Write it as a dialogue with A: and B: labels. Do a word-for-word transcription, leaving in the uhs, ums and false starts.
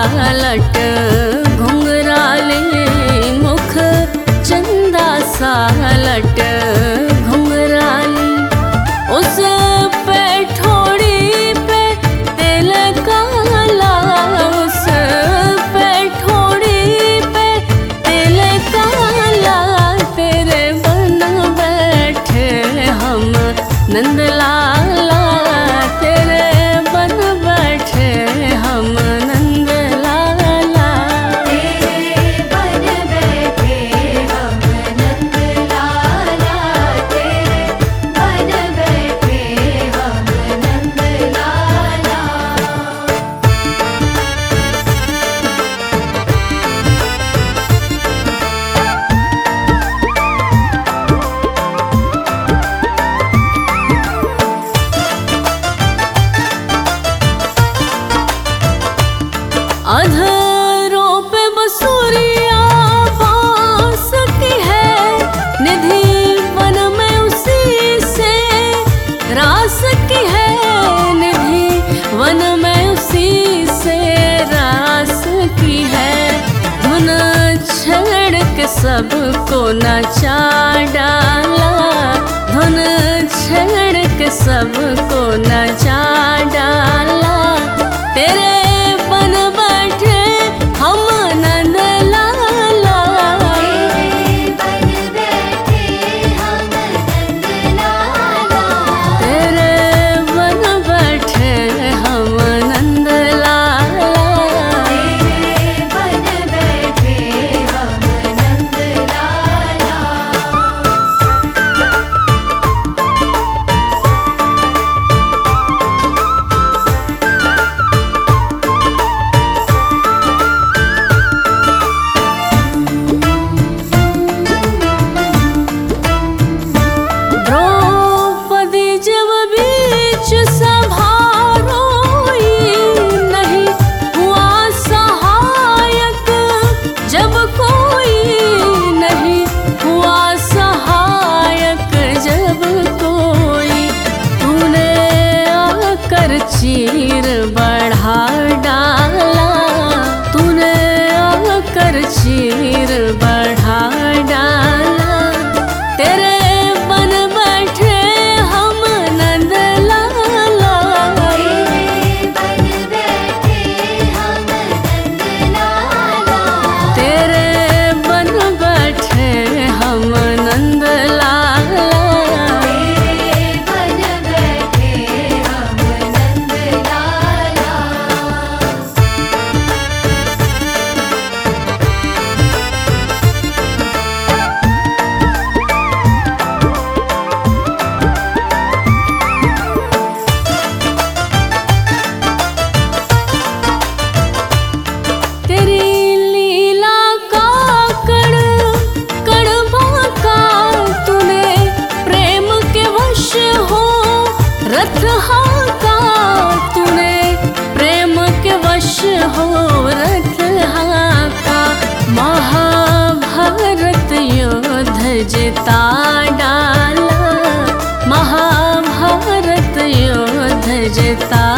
A: लट घुंघराले मुख चंदा सा लट घुंघराली उस पे ठोड़ी पे तिल काला उस पे ठोड़ी पे तिल काला तेरे बन बैठे हम नंदलाला तेरे बन बैठे हम नंदलाला
B: तेरे बन बैठे हम नंदलाला तेरे बन बैठे हम नंदलाला।
A: अधरों पे बसुरिया बांस की है निधि वन में उसी से रास की है निधि वन में उसी से रास की है धुन छेड़ के सबको नचा डाला धुन छेड़ के सबको नचा डाला तेरे बन बैठे हम नंदलाला
B: तेरे बन बैठे हम नंदलाला
A: तेरे बन बैठे हम नंदलाला
B: तेरे बन बैठे हम नंदलाला।
A: द्रौपदी जब बीच सभा रोई नहीं हुआ सहायक जब कोई नहीं हुआ सहायक जब कोई तूने आकर चीर बढ़ा डाला तूने आकर चीर बढ़ा डाला तेरे बन बैठे हम नंदलाला
B: तेरे बन बैठे हम नंदलाला
A: तेरे बन बैठे हम नंदलाला
B: तेरे बन बैठे हम नंदलाला।
A: तेरी लीला का कण कणवा का तूने प्रेम के वश हो रथ हाका तूने प्रेम के वश हो रथ हाका महाभारत युद्ध जिता डाला महाभारत युद्ध जिता